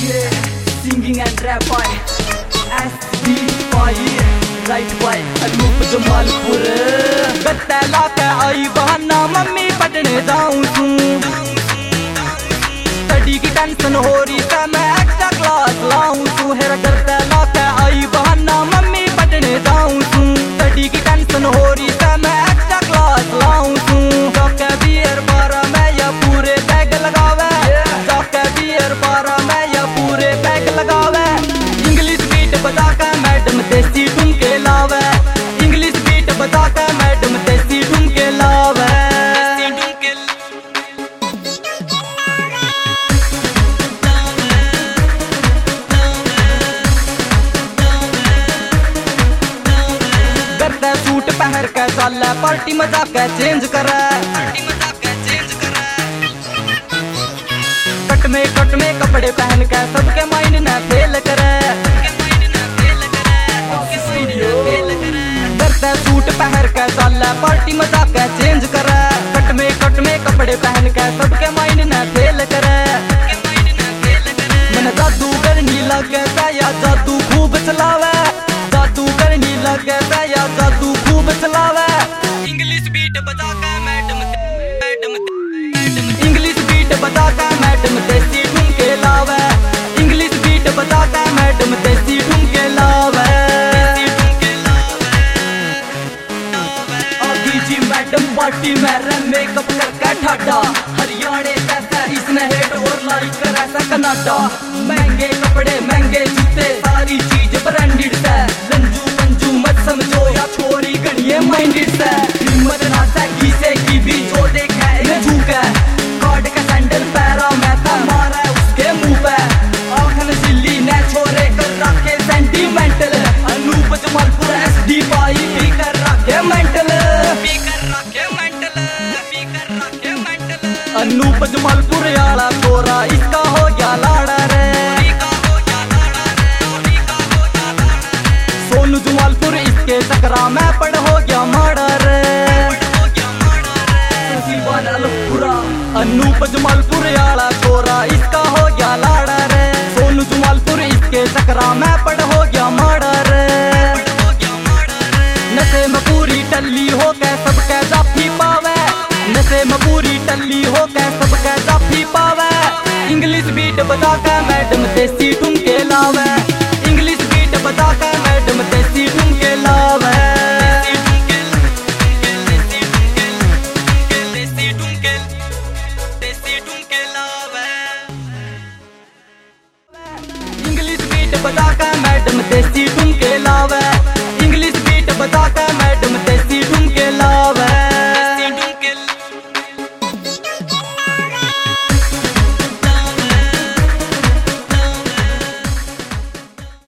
Singing and rap by SB by right by Anoop Jamalpur. गत्ता लाके आई बहाना मम्मी पढ़ने जाऊं तू, स्टडी की टेंशन हो रही है मैं एक्स्ट्रा क्लास लाऊं तू। हेरा गत्ता लाके आई बहाना मम्मी पढ़ने जाऊं तू, स्टडी की टेंशन हो रही है मैं एक्स्ट्रा क्लास लाऊं तू। जाके बियर 12 में या पूरे बैग लगावे, जाके बियर 12 में या पूरे बैग लगावे। इंग्लिश बीट बजा के मैडम देसी ठुमके लावे, इंग्लिश बीट बजा के मैडम देसी ठुमके लावे। करते सूट पहन के चाले पार्टी में जाके चेंज करे, कट में कपड़े पहन के सबके माइंड न फेल करे। करते सूट पहन के चाले पार्टी में जाके चेंज करे, कट में कपड़े पहन के सबके माइंड न फेल करे। मन जादू करनी लगे या जादू खूब चलावे, जादू करनी लगे या जादू खूब चलावे। इंग्लिश बीट बजा के मैडम इंग्लिश बीट बजा के मैडम देसी ठुमके लावे, इंग्लिश बीट बजा के मैडम देसी ठुमके लावे। जी मैडम पार्टी में मेकअप करके ठाडा, हरियाणे जैसा इसने हेट और लाइक कर ऐसा कनाडा। महंगे कपड़े महंगे जूते सारी चीज ब्रांडेड से, रंजू मंजू मत समझो या छोरी गणिये माइंडेड से। हिम्मत ना सकी से की भी जो देखे इन्हें झूके, कार्ड का सैंडल पैरा मैं था मारा उसके मुंह पे। आखन सिल्ली ने छोरे कर रखे सेंटीमेंटल, अनूप जमालपुर SD पाई भी कर रखे मेंटल। अनूप जमालपुर आला छोरा इसका हो गया लाड़ा रे, सोनू जमालपुर इसके चक्रा में पड़ हो गया माड़ा रे। अनूप जमालपुर आला छोरा इसका हो गया लाड़ा रे, सोनू जमालपुर इसके चक्रा में पड़ हो गया माड़ा रे। नशे में पूरी टल्ली हो के सबके जाफी पावे, नशे में पूरी टल्ली हो के सबके जाफी पावे। इंग्लिश बीट बजा के मैडम देसी ठुमके लावे, इंग्लिश बीट बजा के मैडम देसी ठुमके लावे। इंग्लिश बीट बजा के